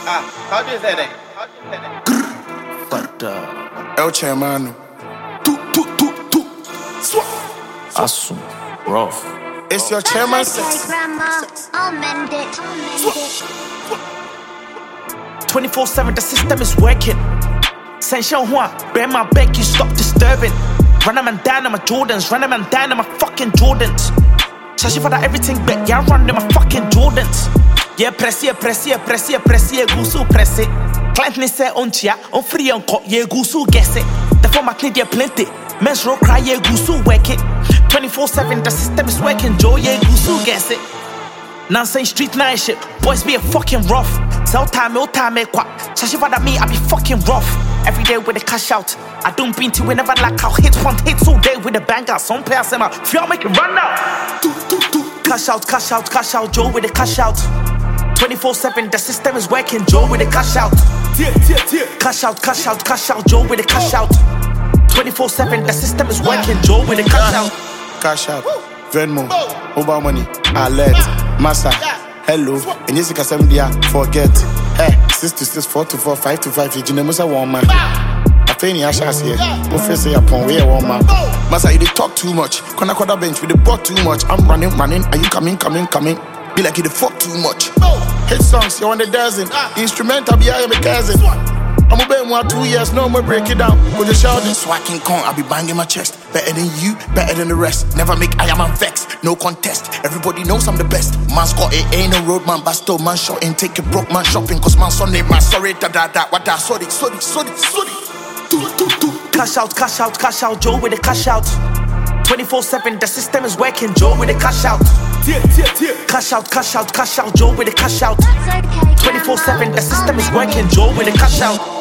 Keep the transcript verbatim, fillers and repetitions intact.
Ah, how do you say that? How do you say that? But uh, El Chairman. Tu, tu, tu, tu. Swap. Assume, rough. It's your chairman sex. Grandma, I'll mend it. I'll mend it. twenty-four seven, the system is working. Sensation Juan, bear my back, you stop disturbing. Run a man down on my Jordans, run a man down on my fucking Jordans. Shashi for that everything back, yeah, I run them my fucking Jordans. Yeah, press it, press it, press it, press it, gusu, press it. Client ne say on chia, on free on court, yeah, gusu, guess it. The format need yeah, plenty. Men's roll cry, yeah, gusu, work it. twenty-four seven, the system is working, Joe, yeah, gusu, guess it. Nonsense street nine shit, boys be a fucking rough. Sell time, no time, eh, quack. Shashi for that me, I be fucking rough. Every day with a cash out. I don't beat to whenever like how hits one hits all day with a banger. Some players them out. If y'all make it run now. Cash out, cash out, cash out, Joe with a cash out. twenty-four seven, the system is working, Joe with a cash out. Cash out, cash out, cash out, Joe with a cash out. twenty-four seven, the system is working, Joe with a cash out. Cash out. Venmo. Mobile money. Alert. Massa. Hello. And yes, you can send me forget. Hey, six to six, four to four, five to five. You know, Musa one man. I pay any ashes here. Professor upon where one man. Massa, you talk too much. Kona Koda bench with the bought too much. I'm running, running. Are you coming, coming, coming? Be like you the fuck too much. Hit songs, you're on the dozen. Instrumental, be I am a cousin. I'm obeying more two years, no more break it down. Go just shout this, so I can come. I'll be banging my chest. Better than you, better than the rest. Never make I am a vex, no contest. Everybody knows I'm the best. Man's got it, ain't no road man, basto man shot and take a broke man shopping. Cause man son name man sorry, da da da, what da, sorry, sorry, sorry, sorry. Do, do, do. Cash out, cash out, cash out, Joe with a cash out. twenty-four seven, the system is working, Joe with a cash out. Cash out, cash out, cash out, Joe with a cash out. twenty-four seven, the system is working, Joe with a cash out.